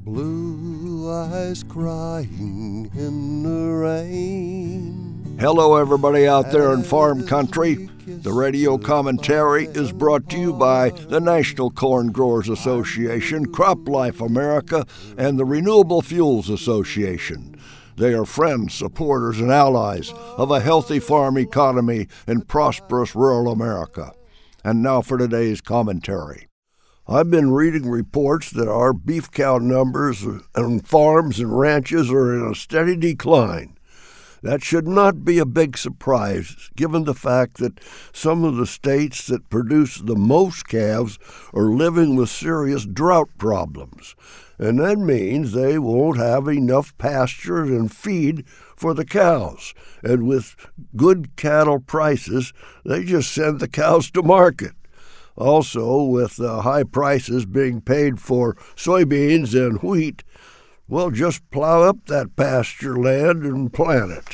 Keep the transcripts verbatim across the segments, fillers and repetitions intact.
Blue eyes crying in the rain. Hello, everybody out there in farm country. The radio commentary is brought to you by the National Corn Growers Association, CropLife America, and the Renewable Fuels Association. They are friends, supporters, and allies of a healthy farm economy in prosperous rural America. And now for today's commentary. I've been reading reports that our beef cow numbers on farms and ranches are in a steady decline. That should not be a big surprise, given the fact that some of the states that produce the most calves are living with serious drought problems. And that means they won't have enough pasture and feed for the cows. And with good cattle prices, they just send the cows to market. Also, with uh, high prices being paid for soybeans and wheat, well, just plow up that pasture land and plant it.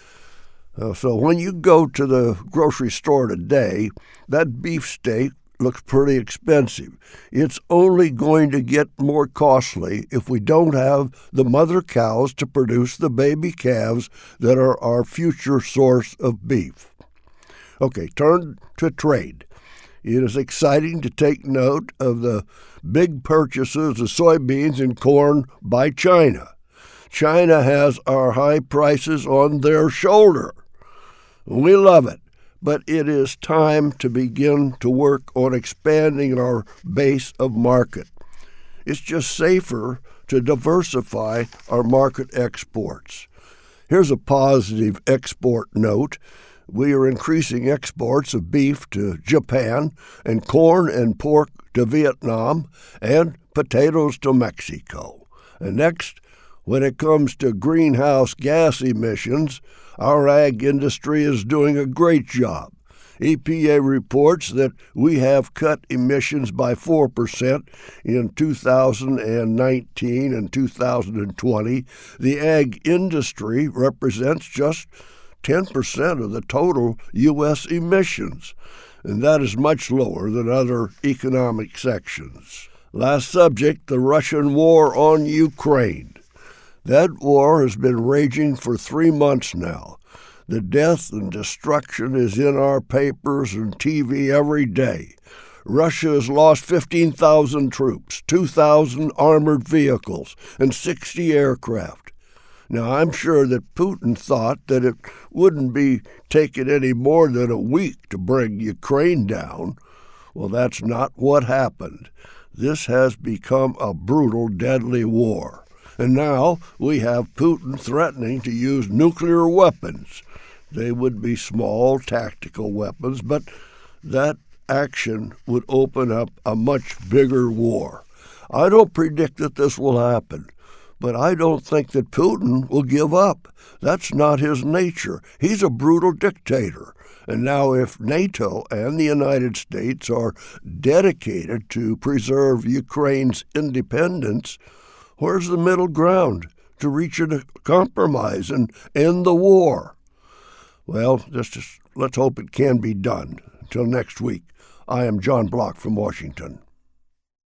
Uh, so when you go to the grocery store today, that beef steak looks pretty expensive. It's only going to get more costly if we don't have the mother cows to produce the baby calves that are our future source of beef. Okay, turn to trade. It is exciting to take note of the big purchases of soybeans and corn by China. China has our high prices on their shoulder. We love it, but it is time to begin to work on expanding our base of market. It's just safer to diversify our market exports. Here's a positive export note. We are increasing exports of beef to Japan and corn and pork to Vietnam and potatoes to Mexico. And next, when it comes to greenhouse gas emissions, our ag industry is doing a great job. E P A reports that we have cut emissions by four percent in two thousand nineteen and two thousand twenty. The ag industry represents just ten percent of the total U S emissions, and that is much lower than other economic sections. Last subject, the Russian war on Ukraine. That war has been raging for three months now. The death and destruction is in our papers and T V every day. Russia has lost fifteen thousand troops, two thousand armored vehicles, and sixty aircraft. Now, I'm sure that Putin thought that it wouldn't be taking any more than a week to bring Ukraine down. Well, that's not what happened. This has become a brutal, deadly war. And now we have Putin threatening to use nuclear weapons. They would be small tactical weapons, but that action would open up a much bigger war. I don't predict that this will happen. But I don't think that Putin will give up. That's not his nature. He's a brutal dictator. And now if NATO and the United States are dedicated to preserve Ukraine's independence, where's the middle ground to reach a compromise and end the war? Well, just, just let's hope it can be done. Until next week, I am John Block from Washington.